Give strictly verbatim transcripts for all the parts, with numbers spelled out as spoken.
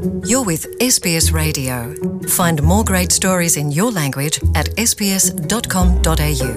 You're with S B S Radio. Find more great stories in your language at s b s dot com dot a u.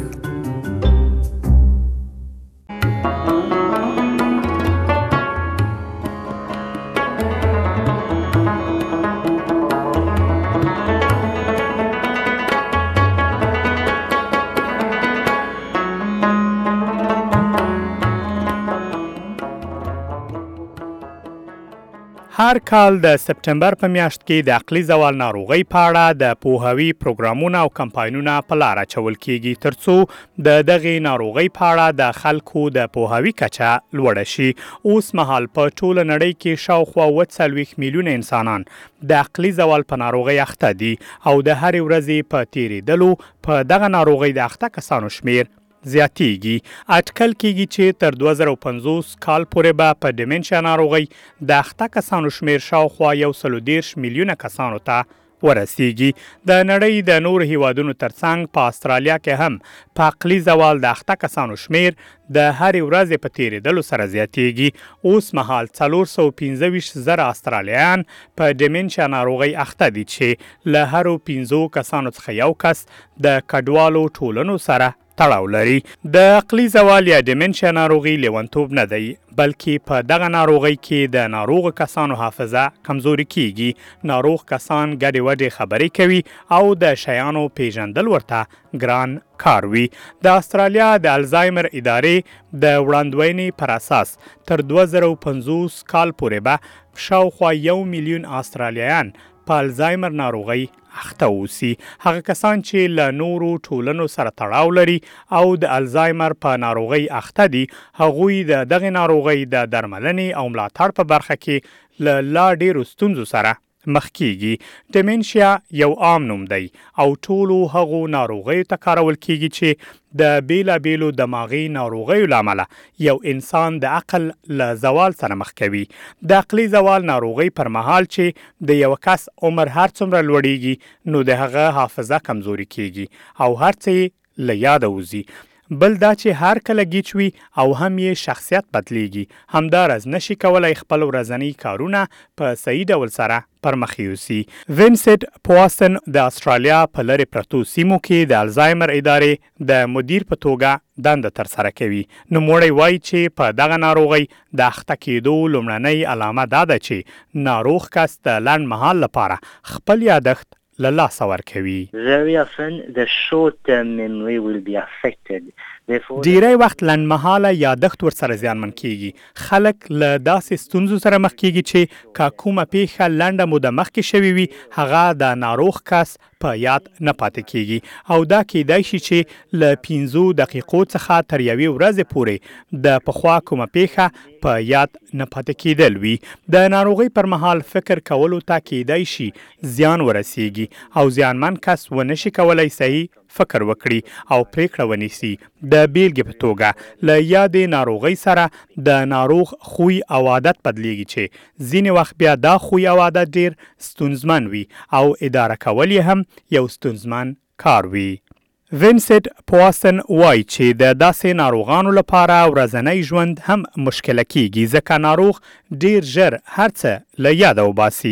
هر کال د سپتمبر په میاشت کې د عقلي زوال ناروغۍ په اړه د پوهاوي پروګرامونه او کمپاینونه په لار اچول کیږي ترڅو د دغه ناروغۍ په اړه د خلکو د پوهاوي کچه لوړه شي. اوس مهال په ټوله نړۍ کې شاوخوا اووه څلوېښت میلیونه انسانان د عقلي زوال په ناروغۍ اخته دي او د هرې ورځې په تیریدلو په دغه ناروغۍ د اخته کسانو شمیر زیاتیږي. اټکل کیږي چې تر دوه زره پنځوس کال پورې به په ډیمنشیا ناروغۍ د اخته کسانو شمیر شاوخوا یو سل او دېرش میلیونه کسانو ته ورسیږي. د نړۍ د نور هیوادونو ترڅنګ په استرالیا کې هم په عقلي زوال د اخته کسانو شمیر د هرې ورځې په تیریدلو سره زیاتیږي. اوس مهال څلور سوه پنځه ویشت زره استرالیایان په ډیمنشیا ناروغۍ اخته دي چې له هرو پنځو کسانو څخه یو کس د کډوالو ټولنو سره تړاو لري. د عقلي زوال یا ډیمنشیا ناروغي لیونتوب نه دی، بلکې په دغه ناروغۍ کې د ناروغ کسانو حافظه کمزوري کیږي. ناروغ کسان ګډې وډې خبرې کوي او د شیانو پیژندل ورته ګران کار وي. د استرالیا د الزایمر ادارې د وړاندوینې پر اساس تر دوه زره پنځوس کال پورې به شاوخوا یو میلیون استرالیایان په الزایمر ناروغۍ اخته اوسي. هغه کسان چې له نورو ټولنو سره تړاو لري او د الزایمر په ناروغۍ اخته دي، هغوی د دغه ناروغۍ د درملنې او ملاتړ په برخه کې له لا ډیرو ستونزو سره مخ کیږي. ډیمنشیا یو عام نوم دی او ټولو هغو ناروغیو ته کارول کیږي چې د بیلابیلو دماغي ناروغیو له امله یو انسان د عقل له زوال سره مخ کوي. د عقلي زوال ناروغۍ پر مهال چې د یو کس عمر هر څومره لوړیږي نو د هغه حافظه کمزوري کیږي او هر څه له یاده وځي. بل دا چې هر کله گیچ وي او هم یې شخصیت بدلیږي. همدارز نشي کولای خپل ورځنی کارونه په صحیح ډول سره پر مخ یوسي. وینسنت پواسن د استرالیا په لرې پرتو سیمو کې د الزایمر ادارې د مدیر په توګه دنده ترسره کوي. نوموړی وایي چې په دغه ناروغۍ د اخته کېدو لومړنۍ علامه دا ده چې ناروغ کس د لنډ مهال لپاره خپل یادښت له لاسه ورکوي. Very often the short-term memory will be affected. ډیری وخت لنډمهاله یادښت ورسره زیانمن کیږي. خلک له داسې ستونزو سره مخ کیږي چې که کومه پیښه لنډه موده مخکې شوې وي هغه د ناروغ کس په یاد نه پاتې کیږي او دا کیدای شي چې له پنځو دقیقو څخه تر یوې ورځې پورې د پخوا کومه پیښه په یاد نه پاتې کیدل وي. د ناروغۍ پر مهال فکر کولو ته کیدای شي زیان ورسیږي او زیانمن کس ونشي کولای صحیح فکر وکړي او پریکړه ونیسي. د بیلګې په توګه له یادې ناروغۍ سره د ناروغ خوی او عادت بدلیږي چې ځینې وخت بیا دا خوی او عادت ډیر ستونزمن وي او اداره کول یې هم یو ستونزمن کار وي. وینسنت پواسن وایي چې د داسې ناروغانو لپاره ورځنی ژوند هم مشکله کیږي ځکه ناروغ ډیر ژر هر څه له یاده وباسي.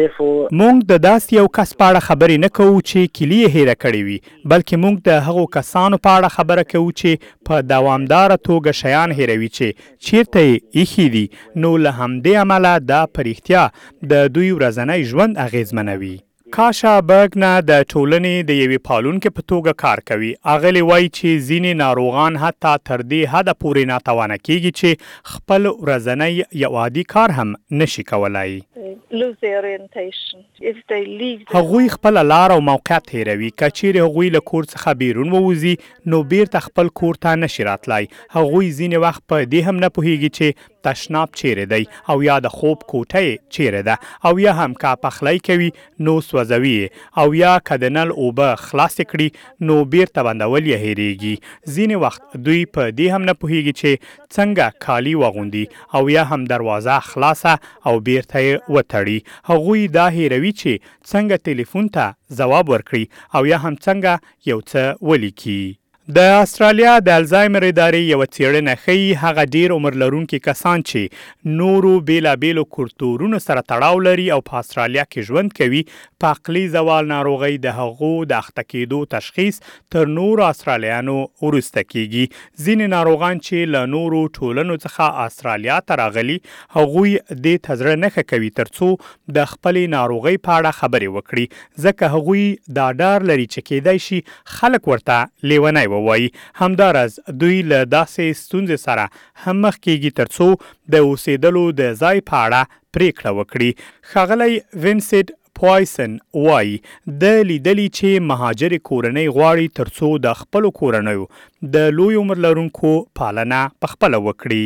موږ د داسې یو کس په اړه خبرې نه کوو چې کیلي یې هیره کړې وي، بلکې موږ د هغو کسانو په اړه خبره کوو چې په دوامداره توګه شیان هیروي چې چیرته یې ایښي دي. نو له همدې امله دا په رښتیا د دوی ورځنی ژوند اغیزمنوي. کاشا برګنا د ټولنې د یوې پالونکې په توګه کار کوي. اغلی وایي چې ځینې ناروغان حتی تر دې حده پورې ناتوانه کیږي چې خپل ورځنی یو عادي کار هم نشي کولای. هغوی خپل لار او موقعیت هیروي. که چیرې هغوی له کور څخه بیرون ووځي نو بیرته خپل کور ته نشي راتلای. هغوی ځینې وخت په دې هم نه پوهیږي چې تشناب چیرې دی او یا د خوب کوټه چیرې ده او یا هم که پخلی کوي نو سوځوي او یا که د نل اوبه خلاصې کړي نو بیرته بندول یې هیریږي. ځینې وخت دوی په دې هم نه پوهیږي چې څنګه کالي واغوندي او یا هم دروازه خلاصه او بیرته یې وتړي. هغوی دا هیروي چې څنګه تلیفون ته ځواب ورکړي او یا هم څنګه یو څه ولیکي. د استرالیا د الزایمر ادارې یو څېړنه ښیي هغه ډیر عمر لرونکي کسان چې نورو بیلابیلو کلتورونو سره تړاو لري او په استرالیا کې ژوند کوي په عقلي زوال ناروغۍ د هغو د اخته کېدو تشخیص تر نورو استرالیانو وروسته کیږي. ځینې ناروغان چې له نورو ټولنو څخه استرالیا ته راغلي هغوی دې ته زړه نه ښه کوي ترڅو د خپلې ناروغۍ په اړه خبرې وکړي، ځکه هغوی دا ډار لري چې کېدای شي خلک ورته لیونی ووایي. همداراز دوی له داسې ستونزې سره هم مخ کېږي ترڅو د اوسېدلو د ځای په اړه پریکړه وکړي. ښاغلی وینسنټ پوایسن وایي د لیدلی چې مهاجر کورنۍ غواړي ترڅو د خپلو کورنیو د لوی عمر لرونکو پالنه پخپله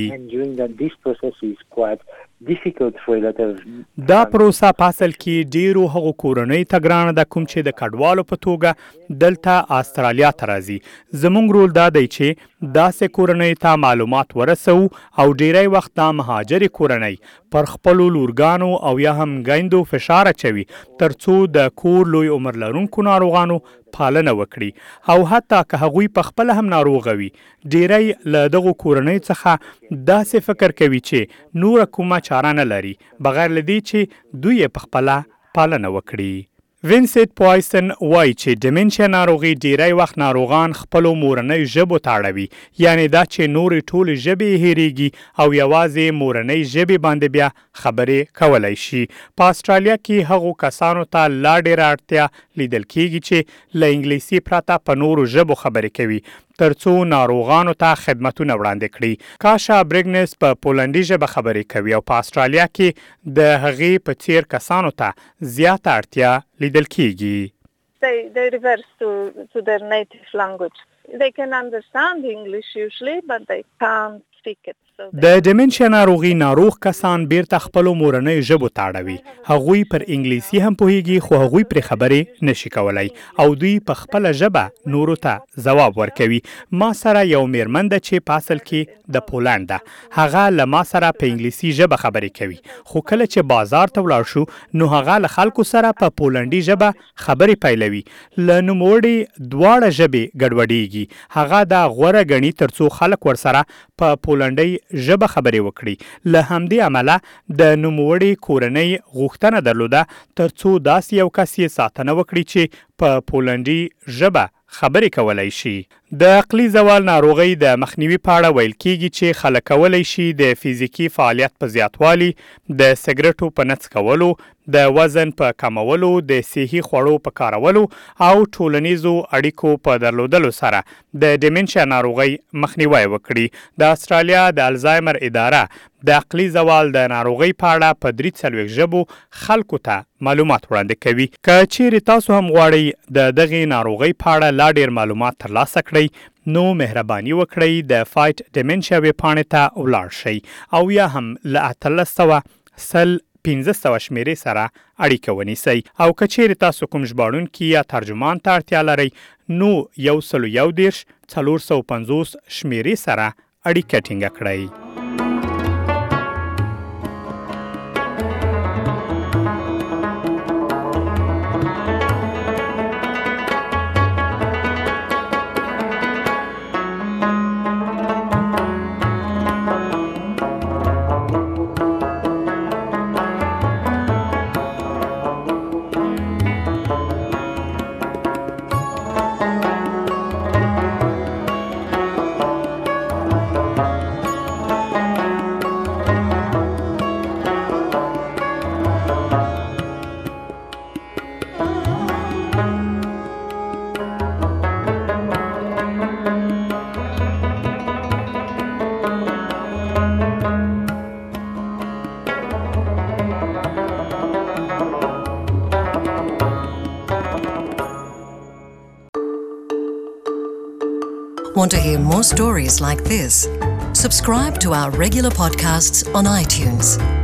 وکړي. دا پروسه په اصل کې ډیرو هغو کورنۍ ته ګرانه ده کوم چې د کډوالو په توګه دلته استرالیا ته راځي. زموږ رول دا دی چې داسې کورنۍ ته معلومات ورسو او ډیری وخت دا مهاجرې کورنۍ پر خپلو لورګانو او یا هم ګیندو فشار اچوي ترڅو د کور لوی عمر لرونکو ناروغانو پالنه وکړي او حتی که هغوی په خپل هم ناروغه وي ډیری له دغو کورنۍ څخه داسې فکر کوي چې نور کومه چاره نه لري بغیر له دې چې دوی په خپل پالنه وکړي. وینسنټ پوایسن وایي چې ډیمنشیا ناروغي ډیری وخت ناروغان خپلو مورنۍ ژبو ته اړوي، یعنی دا چې نورې ټولې ژبې هېرېږي او یوازې مورنۍ ژبې باندې بیا خبرې کولی شي. په استرالیا کې هغو کسانو ته لا ډېره اړتیا لیدل کېږي چې له انګلیسي پرته په نورو ژبو خبرې کوي ترڅو ناروغانو ته خدمتونه وړاندې کړي. کاشا برګنس په پولنډي ژبه خبرې کوي او په استرالیا کې د هغې په څیر کسانو ته زیاته اړتیا لیدل کېږي. They, they reverse to, to their native language. They can understand English usually, but they can't speak it. د ډیمنشیا ناروغي ناروغ کسان بیرته خپلو مورنۍ ژبو ته اړوي. هغوی پر انګلیسي هم پوهیږي خو هغوی پرې خبرې نشي کولی او دوی په خپله ژبه نورو ته ځواب ورکوي. ما سره یو میرمن ده چې په اصل کې د پولنډ ده. هغه له ما سره په انګلیسي ژبه خبرې کوي خو کله چې بازار ته ولاړ شو نو هغه له خلکو سره په پولنډي ژبه خبرې پیلوي. له نوموړې دواړه ژبې ګډوډېږي. هغه دا غوره ګڼي ترڅو خلک ورسره په پولنډي ژبه خبرې وکړي. له همدې عمله د نوموړې کورنۍ غوښتنه درلوده ترڅو داسې یو کس یې ساتنه وکړي چې په پولنډي ژبه خبرې کولای شي. د عقلي زوال ناروغۍ د مخنیوي په اړه ویل کېږي چې خلک کولی شي د فزیکي فعالیت په زیاتوالي، د سګرټو په نه څکولو، د وزن په کمولو، د صحي خوړو په کارولو او ټولنیزو اړیکو په درلودلو سره د ډیمنشیا ناروغۍ مخنیوی وکړي. د استرالیا د الزایمر اداره د عقلي زوال د ناروغۍ په اړه په درې څلوېښت ژبو خلکو ته معلومات وړاندې کوي. که چیرې تاسو هم غواړئ د دغې ناروغۍ په اړه لا ډېر معلومات ترلاسه کړئ نو مهرباني وکړئ د فایټ ډیمنشیا ویبپاڼې ته ولاړ شئ او یا هم له اتلس سوه سل پنځه سوه شمیرې سره اړیکه ونیسئ او که چیرې تاسو کوم ژباړونکي یا ترجمان ته اړتیا لرئ نو یو سلو یو دېرش څلور سوه پنځوس شمیرې سره اړیکه ټینګه کړئ. Want to hear more stories like this? Subscribe to our regular podcasts on iTunes.